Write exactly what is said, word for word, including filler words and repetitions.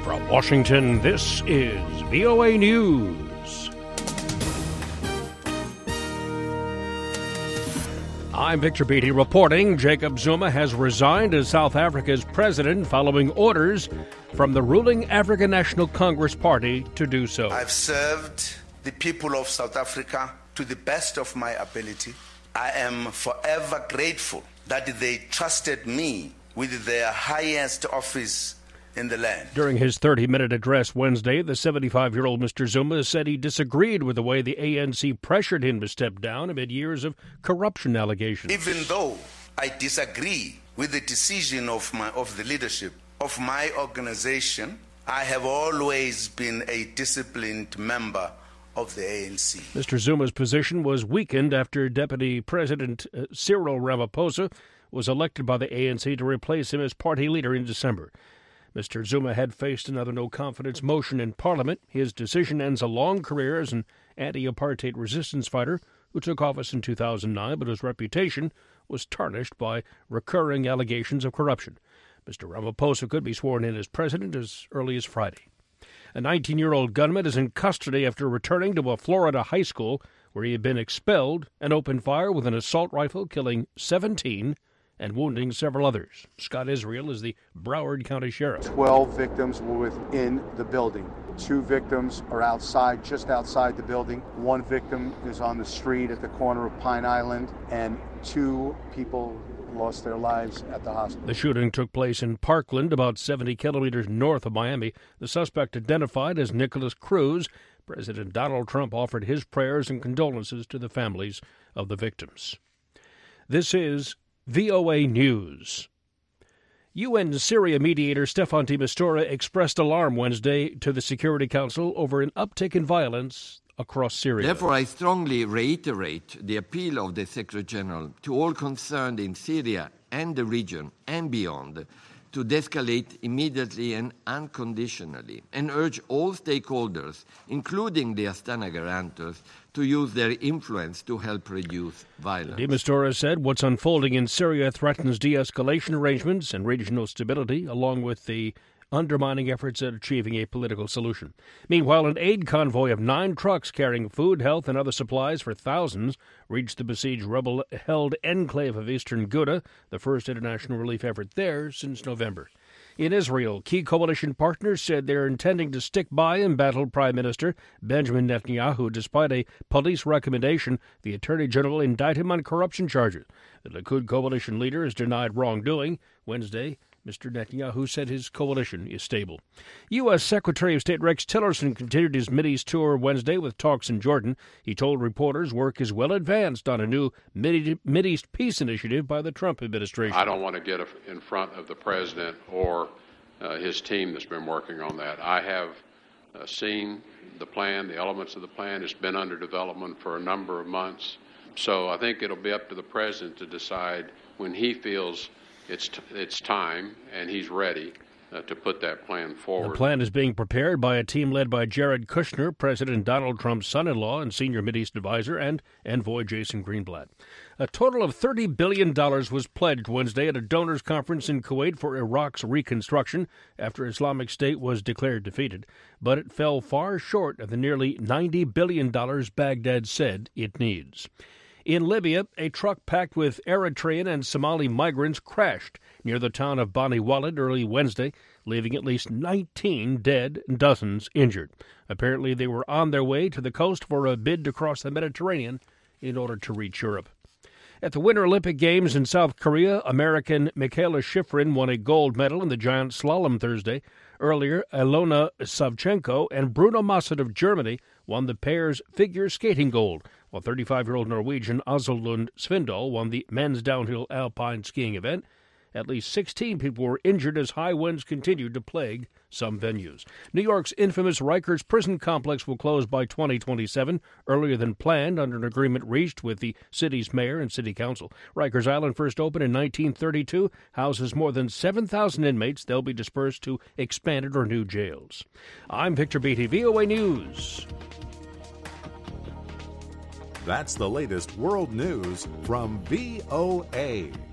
From Washington, this is V O A News. I'm Victor Beattie reporting Jacob Zuma has resigned as South Africa's president following orders from the ruling African National Congress Party to do so. I've served the people of South Africa to the best of my ability. I am forever grateful that they trusted me with their highest office in the land. During his thirty-minute address Wednesday, the seventy-five-year-old Mister Zuma said he disagreed with the way the A N C pressured him to step down amid years of corruption allegations. Even though I disagree with the decision of my of the leadership of my organization, I have always been a disciplined member of the A N C. Mister Zuma's position was weakened after Deputy President uh, Cyril Ramaphosa was elected by the A N C to replace him as party leader in December. Mister Zuma had faced another no-confidence motion in Parliament. His decision ends a long career as an anti-apartheid resistance fighter who took office in two thousand nine, but whose reputation was tarnished by recurring allegations of corruption. Mister Ramaphosa could be sworn in as president as early as Friday. A nineteen-year-old gunman is in custody after returning to a Florida high school where he had been expelled and opened fire with an assault rifle, killing seventeen and wounding several others. Scott Israel is the Broward County Sheriff. Twelve victims were within the building. Two victims are outside, just outside the building. One victim is on the street at the corner of Pine Island, and two people lost their lives at the hospital. The shooting took place in Parkland, about seventy kilometers north of Miami. The suspect, identified as Nicholas Cruz. President Donald Trump offered his prayers and condolences to the families of the victims. This is V O A News. U N Syria mediator Staffan de Mistura expressed alarm Wednesday to the Security Council over an uptick in violence across Syria. Therefore, I strongly reiterate the appeal of the Secretary-General to all concerned in Syria and the region and beyond to de-escalate immediately and unconditionally, and urge all stakeholders, including the Astana guarantors, to use their influence to help reduce violence. De Mistura said what's unfolding in Syria threatens de-escalation arrangements and regional stability, along with the undermining efforts at achieving a political solution. Meanwhile, an aid convoy of nine trucks carrying food, health, and other supplies for thousands reached the besieged rebel-held enclave of eastern Ghouta, the first international relief effort there since November. In Israel, key coalition partners said they're intending to stick by embattled Prime Minister Benjamin Netanyahu despite a police recommendation the Attorney General indict him on corruption charges. The Likud coalition leader has denied wrongdoing. Wednesday, Mister Netanyahu said his coalition is stable. U S. Secretary of State Rex Tillerson continued his Mideast tour Wednesday with talks in Jordan. He told reporters work is well advanced on a new Mideast peace initiative by the Trump administration. I don't want to get in front of the president or uh, his team that's been working on that. I have uh, seen the plan, the elements of the plan. It's been under development for a number of months. So I think it'll be up to the president to decide when he feels It's t- it's time, and he's ready uh, to put that plan forward. The plan is being prepared by a team led by Jared Kushner, President Donald Trump's son-in-law and senior Mideast advisor, and envoy Jason Greenblatt. A total of thirty billion dollars was pledged Wednesday at a donors' conference in Kuwait for Iraq's reconstruction after Islamic State was declared defeated. But it fell far short of the nearly ninety billion dollars Baghdad said it needs. In Libya, a truck packed with Eritrean and Somali migrants crashed near the town of Bani Walid early Wednesday, leaving at least nineteen dead and dozens injured. Apparently, they were on their way to the coast for a bid to cross the Mediterranean in order to reach Europe. At the Winter Olympic Games in South Korea, American Mikaela Shiffrin won a gold medal in the giant slalom Thursday. Earlier, Ilona Savchenko and Bruno Masset of Germany won the pair's figure skating gold, while thirty-five-year-old Norwegian Azelund Svindal won the men's downhill alpine skiing event. At least sixteen people were injured as high winds continued to plague some venues. New York's infamous Rikers prison complex will close by twenty twenty-seven, earlier than planned under an agreement reached with the city's mayor and city council. Rikers Island first opened in nineteen thirty-two, houses more than seven thousand inmates. They'll be dispersed to expanded or new jails. I'm Victor Beattie, V O A News. That's the latest world news from V O A.